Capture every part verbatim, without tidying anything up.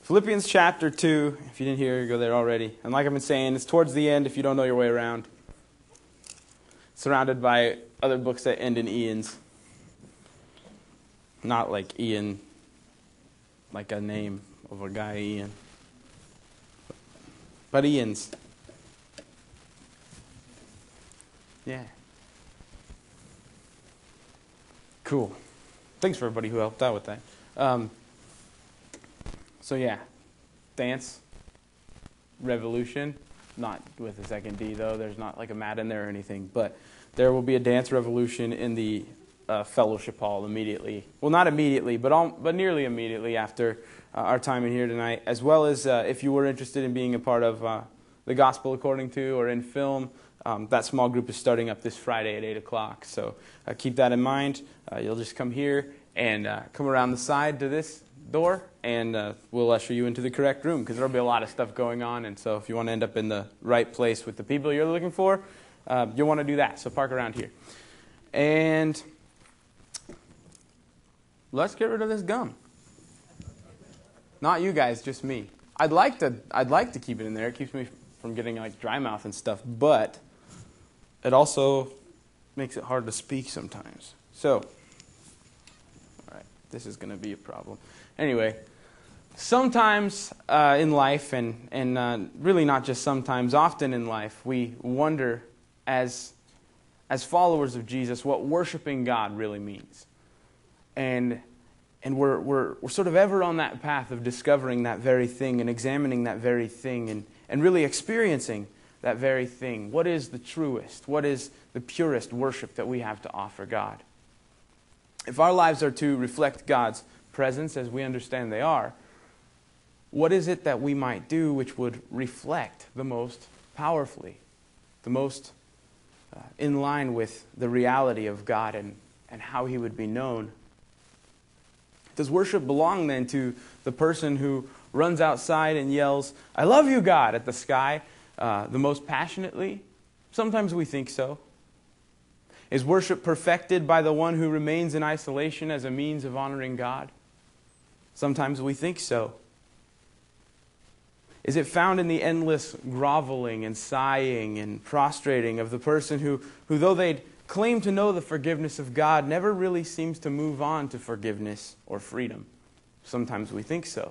Philippians chapter two, if you didn't hear, go there already. And like I've been saying, it's towards the end if you don't know your way around. Surrounded by other books that end in Ian's. Not like Ian, like a name of a guy, Ian. But Ian's. Yeah. Cool. Thanks for everybody who helped out with that. Um, so yeah, dance, revolution, not with a second D though, there's not like a mat in there or anything, but there will be a dance revolution in the uh, fellowship hall immediately. Well, not immediately, but all, but nearly immediately after uh, our time in here tonight, as well as uh, if you were interested in being a part of uh, the Gospel According to or in film, um, that small group is starting up this Friday at eight o'clock, so uh, keep that in mind. Uh, you'll just come here and uh, come around the side to this door, and uh, we'll usher you into the correct room, because there'll be a lot of stuff going on, and so if you want to end up in the right place with the people you're looking for, uh, you'll want to do that, so park around here. And let's get rid of this gum. Not you guys, just me. I'd like to I'd like to keep it in there. It keeps me from getting like dry mouth and stuff, but it also makes it hard to speak sometimes. So, all right, this is going to be a problem. Anyway, sometimes uh, in life, and, and uh, really not just sometimes, often in life, we wonder as, as followers of Jesus what worshiping God really means. And, and we're, we're, we're sort of ever on that path of discovering that very thing and examining that very thing and, and really experiencing that very thing. What is the truest? What is the purest worship that we have to offer God? If our lives are to reflect God's presence as we understand they are, what is it that we might do which would reflect the most powerfully, the most uh, in line with the reality of God and, and how He would be known? Does worship belong then to the person who runs outside and yells, "I love you, God," at the sky uh, the most passionately? Sometimes we think so. Is worship perfected by the one who remains in isolation as a means of honoring God? Sometimes we think so. Is it found in the endless groveling and sighing and prostrating of the person who, who though they'd claim to know the forgiveness of God, never really seems to move on to forgiveness or freedom? Sometimes we think so.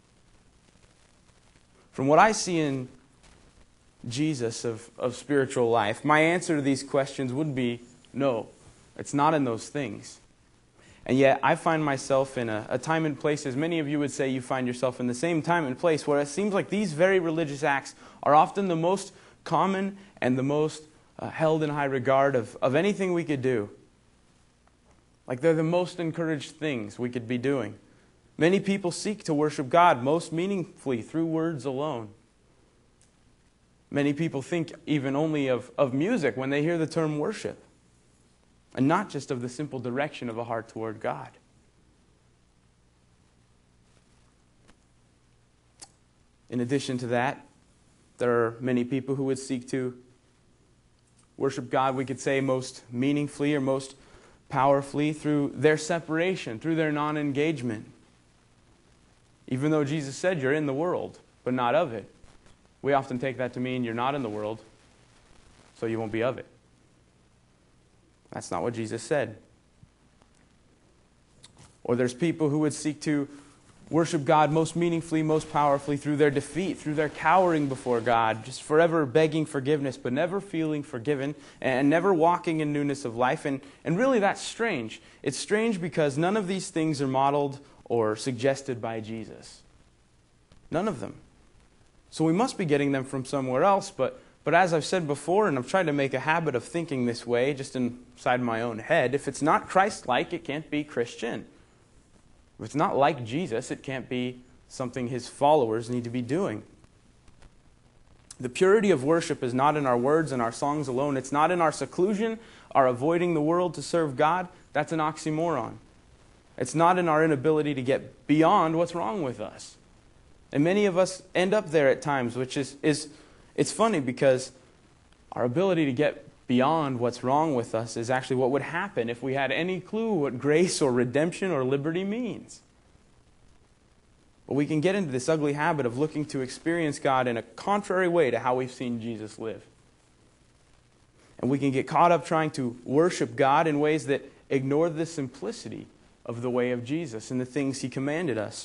From what I see in Jesus of, of spiritual life, my answer to these questions would be no, it's not in those things. And yet I find myself in a, a time and place, as many of you would say you find yourself in the same time and place, where it seems like these very religious acts are often the most common and the most uh, held in high regard of, of anything we could do. Like they're the most encouraged things we could be doing. Many people seek to worship God most meaningfully through words alone. Many people think even only of, of music when they hear the term worship, and not just of the simple direction of a heart toward God. In addition to that, there are many people who would seek to worship God, we could say, most meaningfully or most powerfully through their separation, through their non-engagement. Even though Jesus said you're in the world, but not of it, we often take that to mean you're not in the world, so you won't be of it. That's not what Jesus said. Or there's people who would seek to worship God most meaningfully, most powerfully through their defeat, through their cowering before God, just forever begging forgiveness, but never feeling forgiven, and never walking in newness of life. And, and really that's strange. It's strange because none of these things are modeled or suggested by Jesus. None of them. So we must be getting them from somewhere else, but But as I've said before, and I've tried to make a habit of thinking this way, just inside my own head, if it's not Christ-like, it can't be Christian. If it's not like Jesus, it can't be something His followers need to be doing. The purity of worship is not in our words and our songs alone. It's not in our seclusion, our avoiding the world to serve God. That's an oxymoron. It's not in our inability to get beyond what's wrong with us. And many of us end up there at times, which is... is It's funny because our ability to get beyond what's wrong with us is actually what would happen if we had any clue what grace or redemption or liberty means. But we can get into this ugly habit of looking to experience God in a contrary way to how we've seen Jesus live. And we can get caught up trying to worship God in ways that ignore the simplicity of the way of Jesus and the things He commanded us.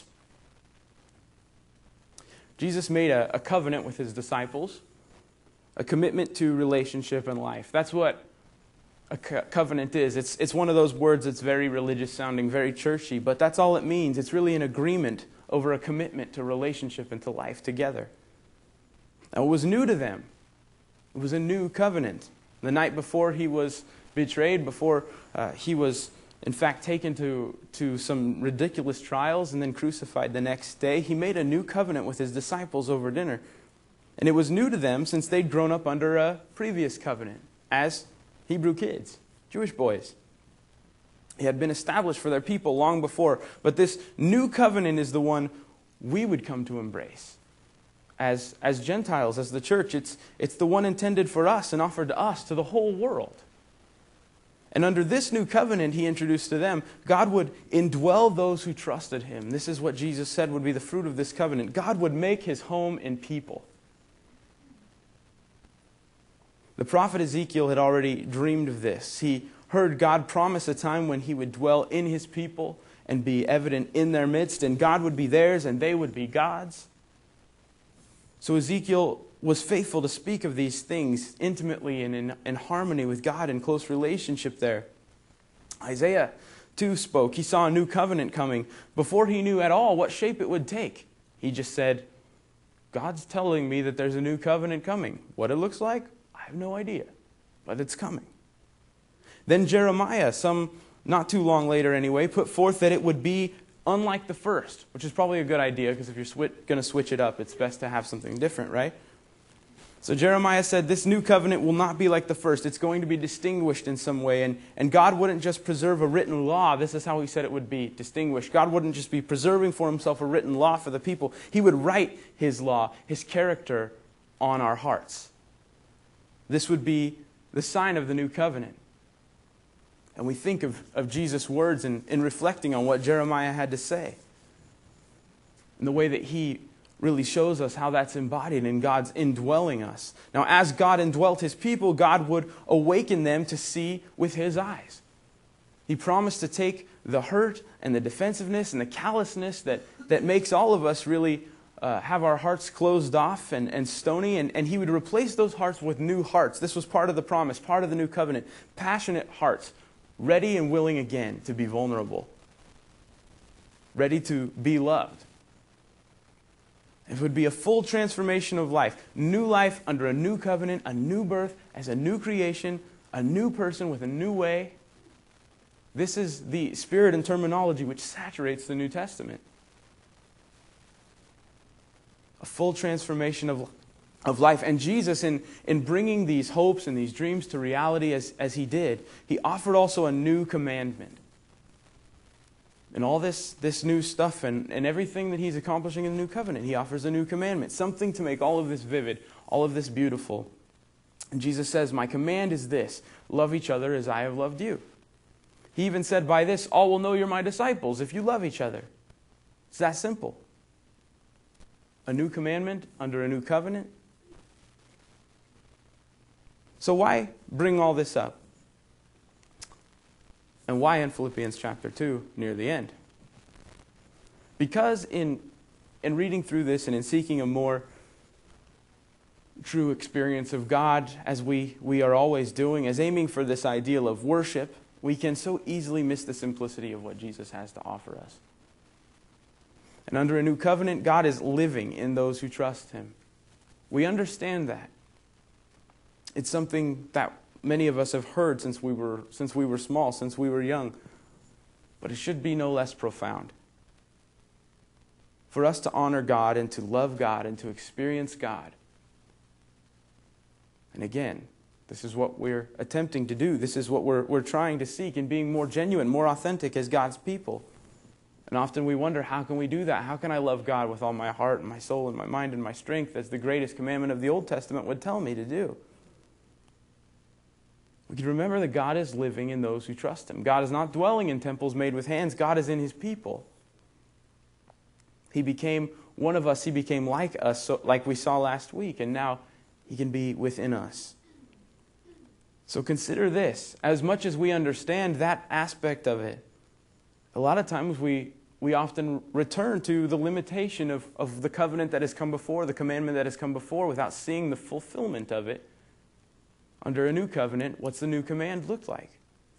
Jesus made a, a covenant with His disciples, a commitment to relationship and life. That's what a co- covenant is. It's, it's one of those words that's very religious sounding, very churchy, but that's all it means. It's really an agreement over a commitment to relationship and to life together. Now, it was new to them. It was a new covenant. The night before He was betrayed, before uh, He was in fact taken to, to some ridiculous trials and then crucified the next day, He made a new covenant with His disciples over dinner. And it was new to them since they'd grown up under a previous covenant as Hebrew kids, Jewish boys. It had been established for their people long before, but this new covenant is the one we would come to embrace. As, as Gentiles, as the church, it's, it's the one intended for us and offered to us, to the whole world. And under this new covenant He introduced to them, God would indwell those who trusted Him. This is what Jesus said would be the fruit of this covenant. God would make His home in people. The prophet Ezekiel had already dreamed of this. He heard God promise a time when He would dwell in His people and be evident in their midst, and God would be theirs and they would be God's. So Ezekiel was faithful to speak of these things intimately and in, in harmony with God in close relationship there. Isaiah too spoke. He saw a new covenant coming before he knew at all what shape it would take. He just said, God's telling me that there's a new covenant coming. What it looks like, I have no idea, but it's coming. Then Jeremiah, some not too long later anyway, put forth that it would be unlike the first, which is probably a good idea because if you're swi- going to switch it up, it's best to have something different, right? So Jeremiah said this new covenant will not be like the first. It's going to be distinguished in some way. And, and God wouldn't just preserve a written law. This is how He said it would be distinguished. God wouldn't just be preserving for Himself a written law for the people. He would write His law, His character on our hearts. This would be the sign of the new covenant. And we think of, of Jesus' words in, in reflecting on what Jeremiah had to say. And the way that he really shows us how that's embodied in God's indwelling us. Now, as God indwelt His people, God would awaken them to see with His eyes. He promised to take the hurt and the defensiveness and the callousness that, that makes all of us really uh, have our hearts closed off and, and stony, and, and He would replace those hearts with new hearts. This was part of the promise, part of the new covenant. Passionate hearts, ready and willing again to be vulnerable, ready to be loved. It would be a full transformation of life. New life under a new covenant, a new birth as a new creation, a new person with a new way. This is the spirit and terminology which saturates the New Testament. A full transformation of, of life. And Jesus, in, in bringing these hopes and these dreams to reality as, as He did, He offered also a new commandment. And all this, this new stuff and, and everything that He's accomplishing in the new covenant, He offers a new commandment. Something to make all of this vivid, all of this beautiful. And Jesus says, my command is this, love each other as I have loved you. He even said, by this all will know you're my disciples if you love each other. It's that simple. A new commandment under a new covenant. So why bring all this up? And why in Philippians chapter two, near the end? Because in, in reading through this and in seeking a more true experience of God, as we, we are always doing, as aiming for this ideal of worship, we can so easily miss the simplicity of what Jesus has to offer us. And under a new covenant, God is living in those who trust Him. We understand that. It's something that many of us have heard since we were since we were small, since we were young. But it should be no less profound. For us to honor God and to love God and to experience God. And again, this is what we're attempting to do. This is what we're, we're trying to seek in being more genuine, more authentic as God's people. And often we wonder, how can we do that? How can I love God with all my heart and my soul and my mind and my strength, as the greatest commandment of the Old Testament would tell me to do? We can remember that God is living in those who trust Him. God is not dwelling in temples made with hands. God is in His people. He became one of us. He became like us, so, like we saw last week, and now he can be within us. So consider this. As much as we understand that aspect of it, a lot of times we, we often return to the limitation of, of the covenant that has come before, the commandment that has come before, without seeing the fulfillment of it. Under a new covenant, what's the new command look like?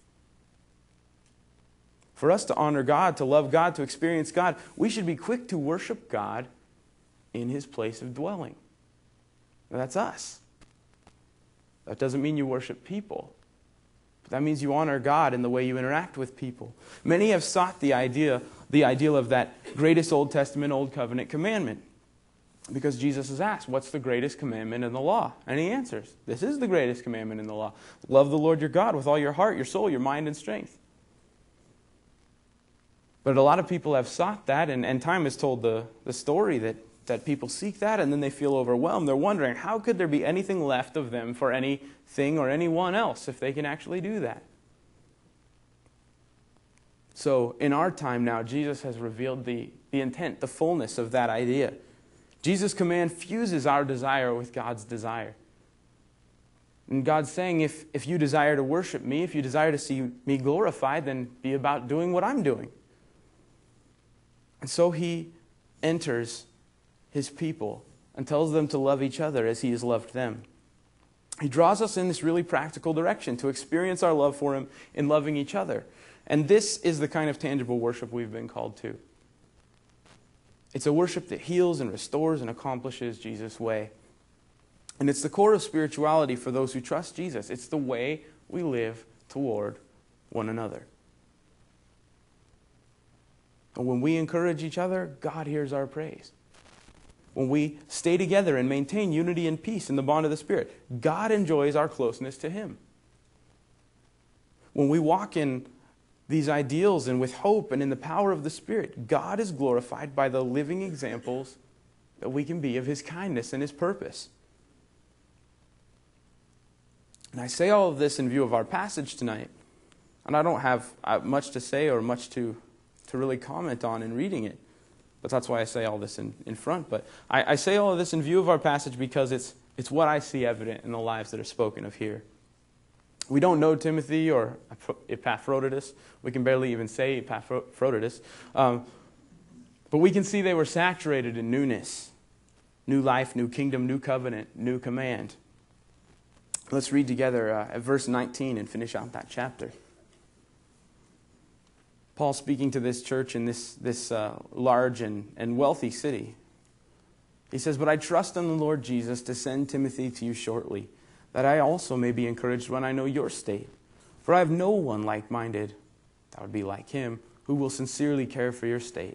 For us to honor God, to love God, to experience God, we should be quick to worship God in His place of dwelling. Now, that's us. That doesn't mean you worship people. But that means you honor God in the way you interact with people. Many have sought the idea, the ideal of that greatest Old Testament, Old Covenant commandment. Because Jesus is asked, what's the greatest commandment in the law? And He answers, this is the greatest commandment in the law. Love the Lord your God with all your heart, your soul, your mind, and strength. But a lot of people have sought that, and, and time has told the, the story that, that people seek that, and then they feel overwhelmed. They're wondering, how could there be anything left of them for anything or anyone else if they can actually do that? So in our time now, Jesus has revealed the, the intent, the fullness of that idea. Jesus' command fuses our desire with God's desire. And God's saying, if, if you desire to worship me, if you desire to see me glorified, then be about doing what I'm doing. And so He enters His people and tells them to love each other as He has loved them. He draws us in this really practical direction to experience our love for Him in loving each other. And this is the kind of tangible worship we've been called to. It's a worship that heals and restores and accomplishes Jesus' way. And it's the core of spirituality for those who trust Jesus. It's the way we live toward one another. And when we encourage each other, God hears our praise. When we stay together and maintain unity and peace in the bond of the Spirit, God enjoys our closeness to Him. When we walk in these ideals and with hope and in the power of the Spirit, God is glorified by the living examples that we can be of His kindness and His purpose. And I say all of this in view of our passage tonight, and I don't have much to say or much to to really comment on in reading it. But that's why I say all this in, in front. But I, I say all of this in view of our passage because it's it's what I see evident in the lives that are spoken of here. We don't know Timothy or Epaphroditus. We can barely even say Epaphroditus. Um, but we can see they were saturated in newness. New life, new kingdom, new covenant, new command. Let's read together uh, at verse nineteen and finish out that chapter. Paul speaking to this church in this, this uh, large and, and wealthy city. He says, "But I trust in the Lord Jesus to send Timothy to you shortly, that I also may be encouraged when I know your state. For I have no one like-minded," that would be like him, "who will sincerely care for your state."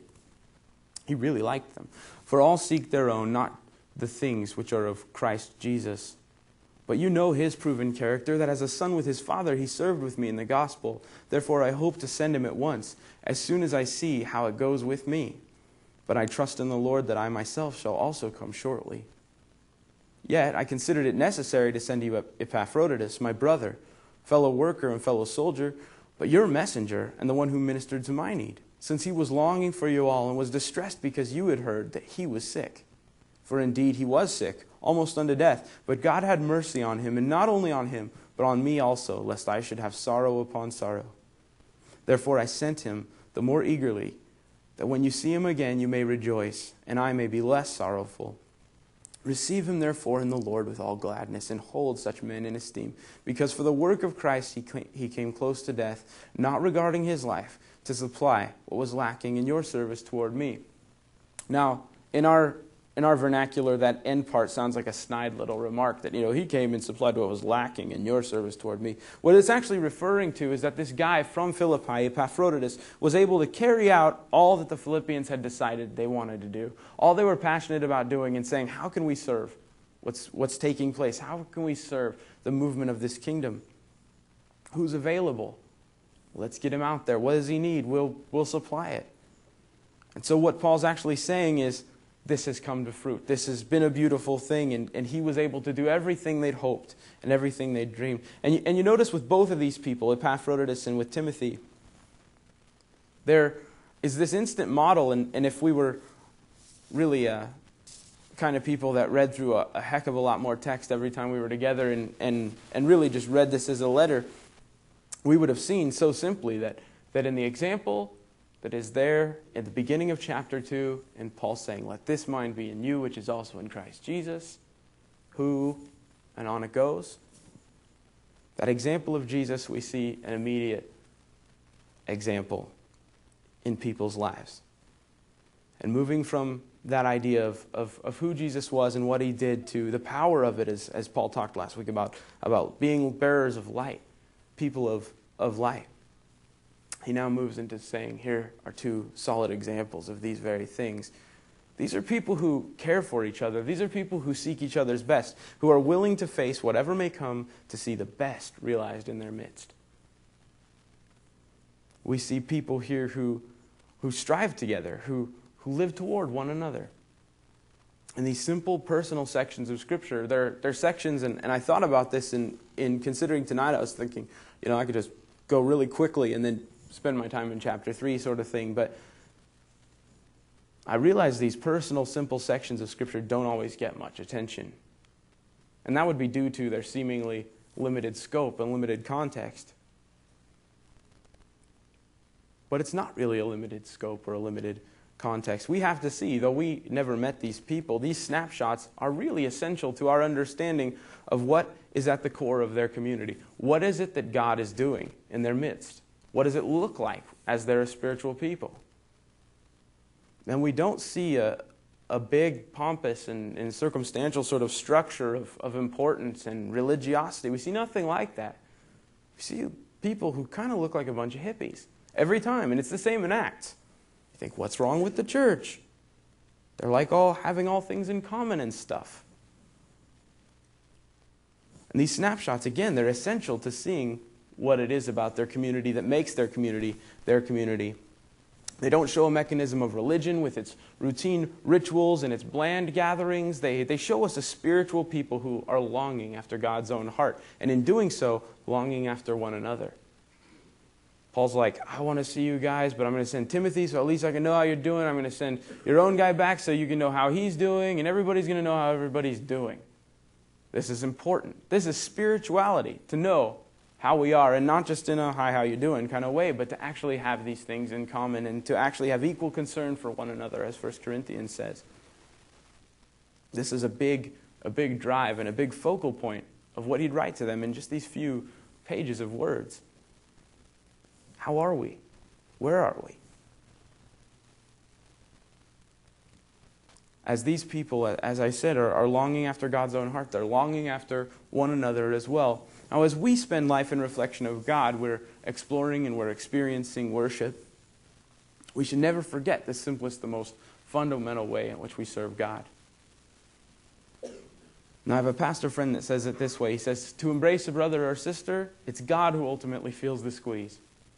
He really liked them. "For all seek their own, not the things which are of Christ Jesus. But you know his proven character, that as a son with his father he served with me in the gospel. Therefore I hope to send him at once, as soon as I see how it goes with me. But I trust in the Lord that I myself shall also come shortly. Yet I considered it necessary to send you Epaphroditus, my brother, fellow worker and fellow soldier, but your messenger and the one who ministered to my need, since he was longing for you all and was distressed because you had heard that he was sick. For indeed he was sick, almost unto death. But God had mercy on him, and not only on him, but on me also, lest I should have sorrow upon sorrow. Therefore I sent him the more eagerly, that when you see him again you may rejoice, and I may be less sorrowful. Receive him therefore in the Lord with all gladness, and hold such men in esteem. Because for the work of Christ he came close to death, not regarding his life, to supply what was lacking in your service toward me." Now, in our In our vernacular, that end part sounds like a snide little remark that, you know, he came and supplied what was lacking in your service toward me. What it's actually referring to is that this guy from Philippi, Epaphroditus, was able to carry out all that the Philippians had decided they wanted to do. All they were passionate about doing and saying, how can we serve what's, what's taking place? How can we serve the movement of this kingdom? Who's available? Let's get him out there. What does he need? We'll, we'll supply it. And so what Paul's actually saying is, this has come to fruit. This has been a beautiful thing, and, and he was able to do everything they'd hoped and everything they'd dreamed. And you, and you notice with both of these people, Epaphroditus and with Timothy, there is this instant model, and, and if we were really uh, kind of people that read through a, a heck of a lot more text every time we were together and, and, and really just read this as a letter, we would have seen so simply that, that in the example that is there at the beginning of chapter two, and Paul saying, let this mind be in you, which is also in Christ Jesus, who, and on it goes. That example of Jesus, we see an immediate example in people's lives. And moving from that idea of, of, of who Jesus was and what he did to the power of it, as, as Paul talked last week about, about being bearers of light, people of, of light. He now moves into saying, here are two solid examples of these very things. These are people who care for each other. These are people who seek each other's best, who are willing to face whatever may come to see the best realized in their midst. We see people here who, who strive together, who, who live toward one another. In these simple personal sections of Scripture, they're, they're sections, and, and I thought about this in, in considering tonight. I was thinking, you know, I could just go really quickly and then spend my time in chapter three sort of thing, but I realize these personal, simple sections of Scripture don't always get much attention. And that would be due to their seemingly limited scope and limited context. But it's not really a limited scope or a limited context. We have to see, though we never met these people, these snapshots are really essential to our understanding of what is at the core of their community. What is it that God is doing in their midst? What does it look like as they're a spiritual people? And we don't see a, a big, pompous, and, and circumstantial sort of structure of, of importance and religiosity. We see nothing like that. We see people who kind of look like a bunch of hippies every time, and it's the same in Acts. You think, what's wrong with the church? They're like all having all things in common and stuff. And these snapshots, again, they're essential to seeing what it is about their community that makes their community their community. They don't show a mechanism of religion with its routine rituals and its bland gatherings. They, they show us a spiritual people who are longing after God's own heart, and in doing so, longing after one another. Paul's like, I want to see you guys, but I'm going to send Timothy so at least I can know how you're doing. I'm going to send your own guy back so you can know how he's doing, and everybody's going to know how everybody's doing. This is important. This is spirituality, to know how we are, and not just in a hi, how you doing kind of way, but to actually have these things in common and to actually have equal concern for one another, as First Corinthians says. This is a big, a big drive and a big focal point of what he'd write to them in just these few pages of words. How are we? Where are we? As these people, as I said, are, are longing after God's own heart, they're longing after one another as well. Now, as we spend life in reflection of God, we're exploring and we're experiencing worship. We should never forget the simplest, the most fundamental way in which we serve God. Now, I have a pastor friend that says it this way. He says, to embrace a brother or sister, it's God who ultimately feels the squeeze.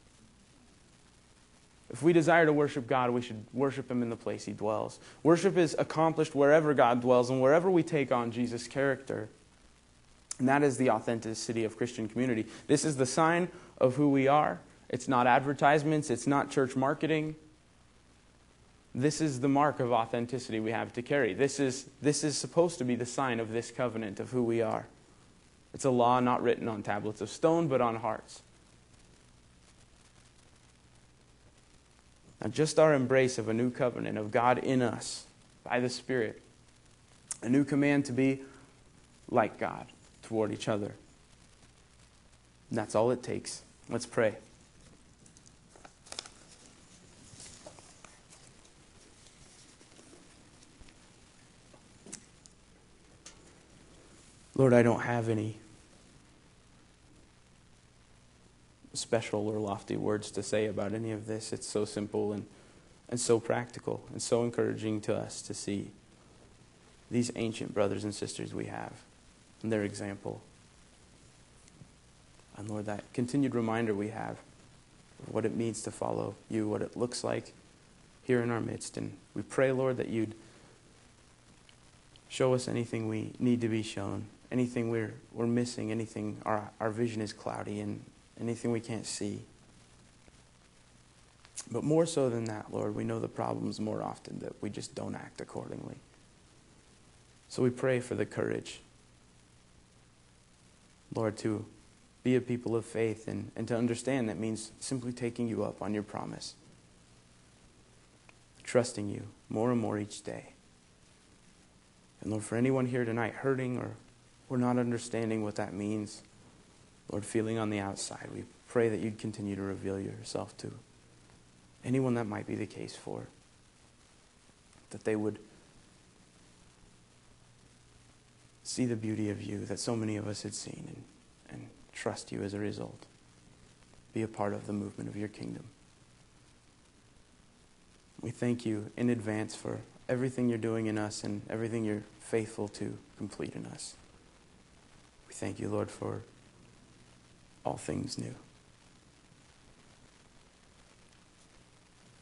If we desire to worship God, we should worship Him in the place He dwells. Worship is accomplished wherever God dwells and wherever we take on Jesus' character. And that is the authenticity of Christian community. This is the sign of who we are. It's not advertisements. It's not church marketing. This is the mark of authenticity we have to carry. This is, this is supposed to be the sign of this covenant of who we are. It's a law not written on tablets of stone, but on hearts. Now, just our embrace of a new covenant of God in us by the Spirit, a new command to be like God toward each other. And that's all it takes. Let's pray. Lord, I don't have any special or lofty words to say about any of this. It's so simple and, and so practical and so encouraging to us to see these ancient brothers and sisters we have and their example. And Lord, that continued reminder we have of what it means to follow you, what it looks like here in our midst. And we pray, Lord, that you'd show us anything we need to be shown, anything we're we're missing, anything our our vision is cloudy, and anything we can't see. But more so than that, Lord, we know the problems more often that we just don't act accordingly. So we pray for the courage, Lord, to be a people of faith and, and to understand that means simply taking you up on your promise, trusting you more and more each day. And Lord, for anyone here tonight hurting or, or not understanding what that means, Lord, feeling on the outside, we pray that you'd continue to reveal yourself to anyone that might be the case for, that they would see the beauty of you that so many of us had seen and, and trust you as a result. Be a part of the movement of your kingdom. We thank you in advance for everything you're doing in us and everything you're faithful to complete in us. We thank you, Lord, for all things new.